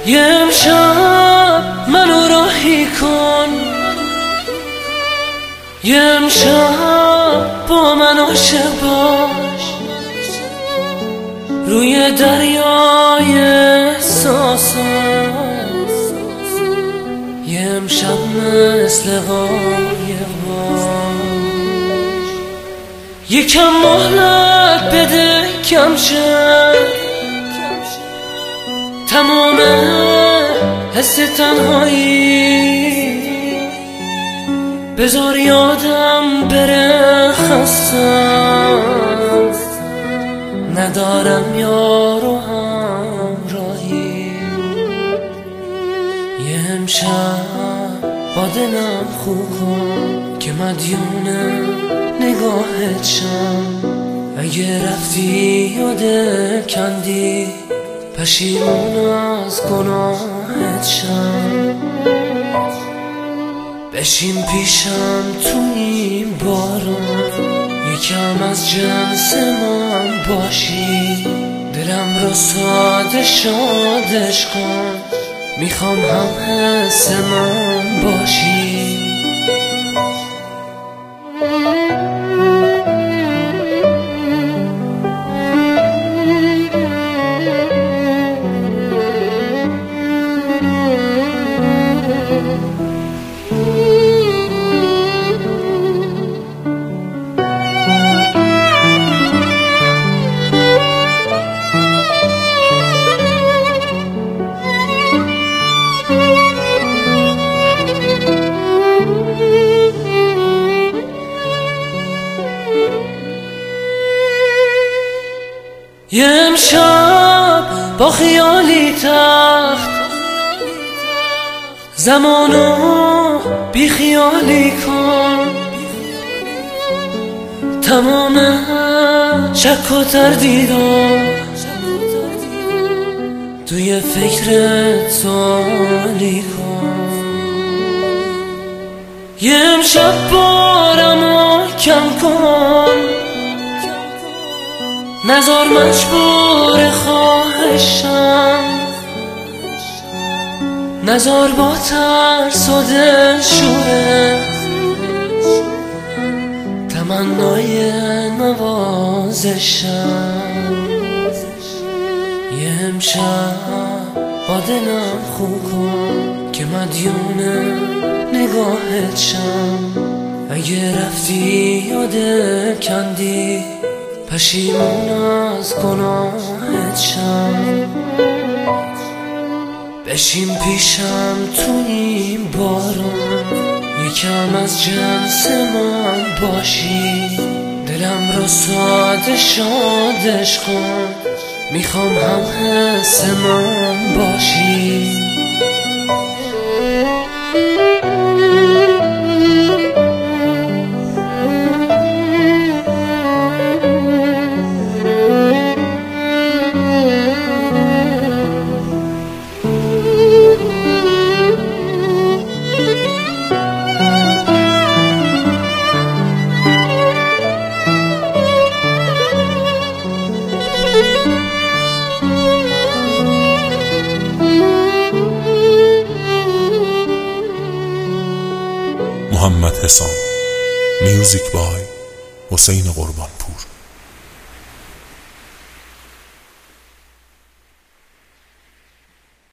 یه امشب منو راهی کن، یه امشب با من عاشق باش، روی دریای احساسات. یه امشب مثل قایق باش، یکم مهلت بده کم شد تمام حس تنهایی، بذار یادم بره خستم، ندارم یار و همراهی. یه امشب با دلم خو کن که مدیون نگاهت شم، اگه رفتی و دل کندی پشیمون از گناهت شم. بشین پیشم تو این بارون، یکم از جنس من باشی، دلم رو ساده شادش کن، میخوام هم حس من باشی. یه امشب با خیالی تخت، زمانو بی خیالی کن، تمام شک و تردیدو توی فکرت عالی کن. یه امشب بارمو کم کن، نزار مجبور خواهشم، نزار با ترس و دلشوره تمنای نوازشم. یه امشب با دلم خو کن که مدیون نگاهت شم، اگه رفتی و دل کندی پشیمون از گناهت شم. بشین پیشم تو این بارون، یکم از جنس من باشی، دلم رو ساده شادش کن، میخوام هم حس من باشی. محمد حسام. میوزیک بای حسین قربانپور.